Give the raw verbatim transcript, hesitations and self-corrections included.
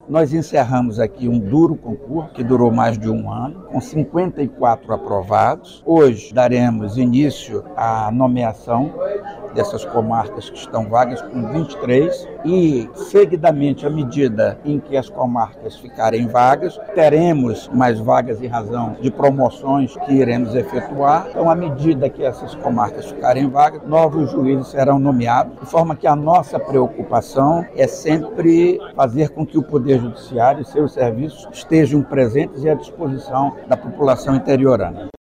Nós encerramos aqui um duro concurso, que durou mais de um ano, com cinquenta e quatro aprovados. Hoje daremos início à nomeação dessas comarcas que estão vagas, com vinte e três, e seguidamente, à medida em que as comarcas ficarem vagas, teremos mais vagas em razão de promoções que iremos efetuar. Então, à medida que essas comarcas ficarem vagas, novos juízes serão nomeados, de forma que a nossa preocupação é sempre fazer com que o Poder Judiciário e seus serviços estejam presentes e à disposição da população interiorana.